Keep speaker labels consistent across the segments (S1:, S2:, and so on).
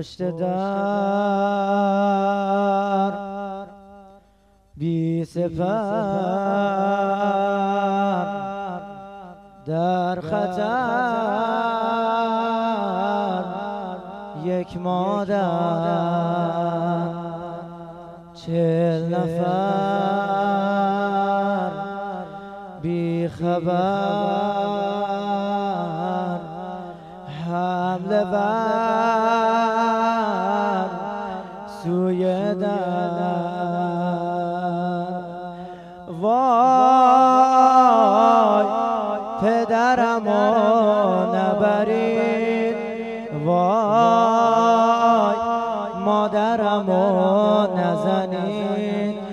S1: پشت در بی سپر در خطر یک مادر 40 نفر بی خبر حمله بر سوی در وای پدرمو نبرید وای مادرمو نزنید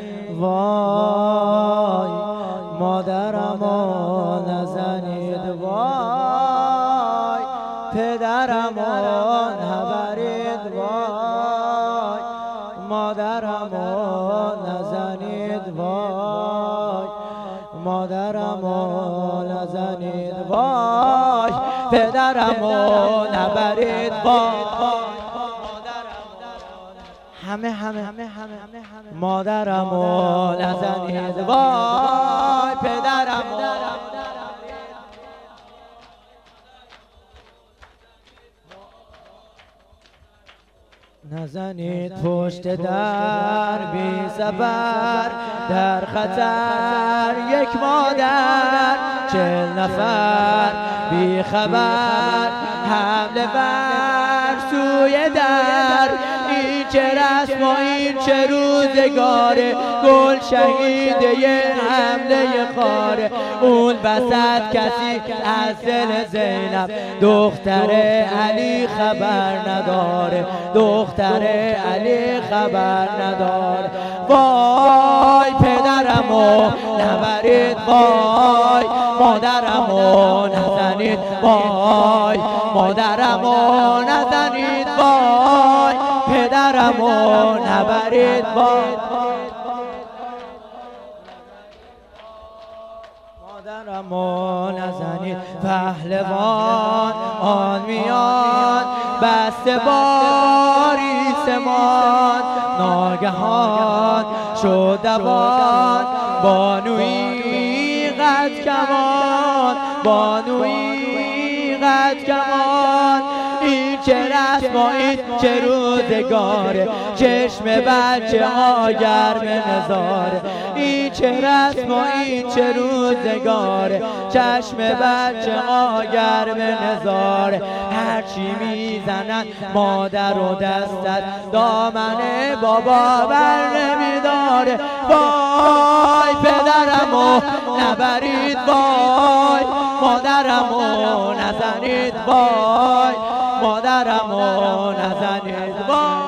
S1: وای مادرمو نزنید وای پدرمو نبرید وای مادرمو نزنید وای مادرمو نزنید وای پدرمو نبرید وای همه مادرمو نزنید وای پدرمو نزنید پشت در بی سبر در خطر یک مادر 40 نفر بی خبر حمله بر سوی در این چه رسم و این چه روزگاره گل شهیده حمله خاره اون وسط کسی از دل زینب دختر علی خبر نداره دختر علی خبر نداره وای پدرمو نبرید وای مادرمو نزنید وای مادرمو نزنید وای پدرمو نبرید وای مادرمو نزنید پهلوان آن میان بسته باری سمان ناگهان شد دوان بانویی قد کمان بانویی قد کمان این چه رسم و این چه روزگاره چشم بچه ها گرم نظاره این چه رسم و این چه روزگاره چشم بچه ها گرم نظاره هرچی میزنن مادر و دستت دامن بابا بر نمیداره وای پدرمو نبرید وای مادرمو نزنید وای مادرمو نزنید وای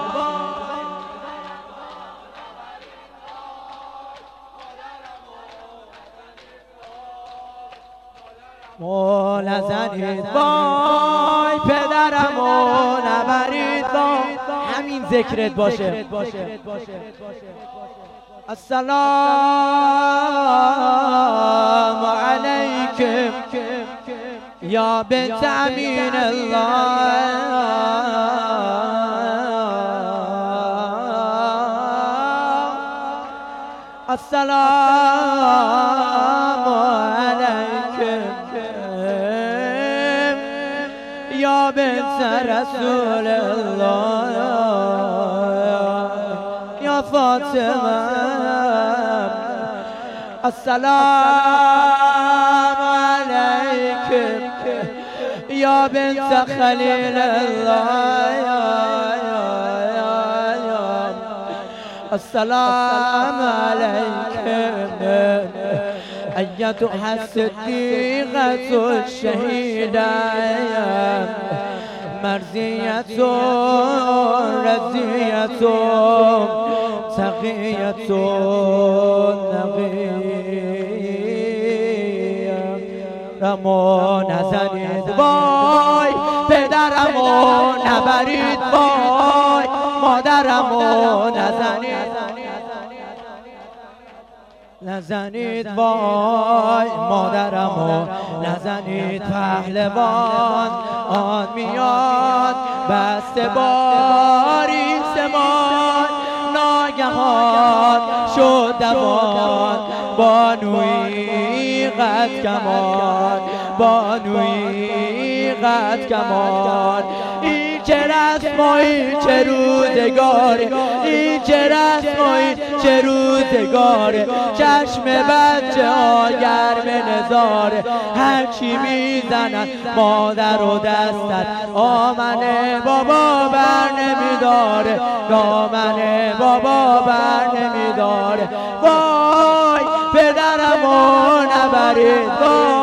S1: مو نزنید وای پدرمو نبرید وای همین ذکرت باشه السلام علیکم یا بنت امین الله السلام علیکم یا بنت رسول الله یا فاطمه السلام علیکم یا بنت خلیل الله السلام علیکم ایتها الصدیقة الشهیدة مرضیة رضیة تقیة نقیة رمو نزنید وای پدرمو نبرید وای مادرمو نزنید وای مادرمو نزنید پهلوان آن میاد بسته بار ناگهان شد دمان بانوی قد کمان بانوی قد کمان این چه رسم و این چه روزگاره این چه رسم و این چه روزگاره چشم بچه ها گرم نظاره هرچی میزنن مادر و دستت آمنه بابا بر نمیداره دامنه بابا بر نمیداره وای پدرمو نبرید وای